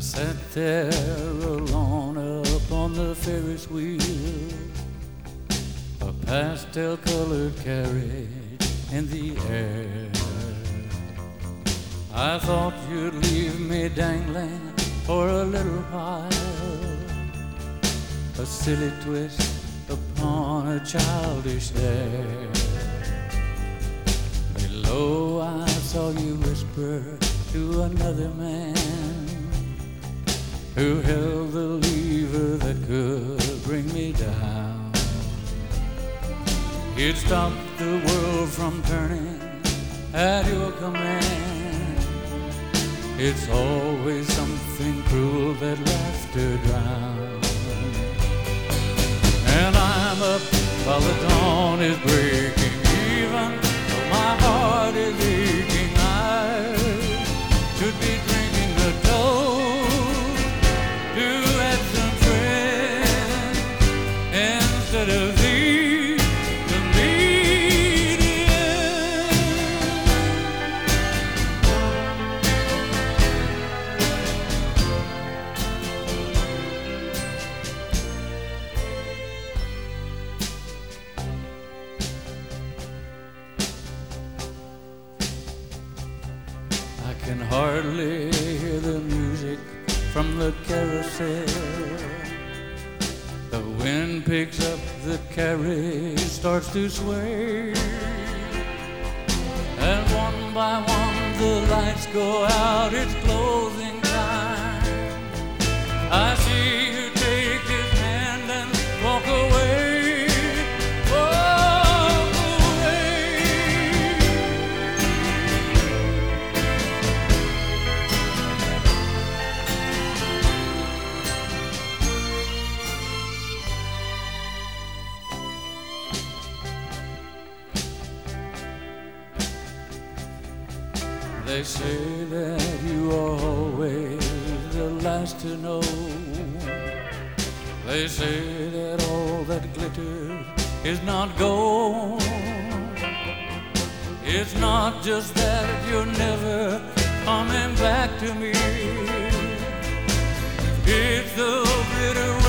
sat there alone up on the Ferris wheel, a pastel-colored carriage in the air. I thought you'd leave me dangling for a little while, a silly twist upon a childish stare. Below I saw you whisper to another man who held the lever that could bring me down. He'd stop the world from turning at your command. It's always something cruel that laughter drowns. And I'm up while the dawn is breaking, even though my heart is aching. I should be drinking a toast to absent friends instead of thee, the median. I can hardly hear the music from the carousel. The wind picks up, the carriage starts to sway, and one by one the lights go out, it's closing time. I see you take his hand and walk away, walk away. They say that you are always the last to know. They say that all that glitters is not gold. It's not just that you're never coming back to me. It's the bitter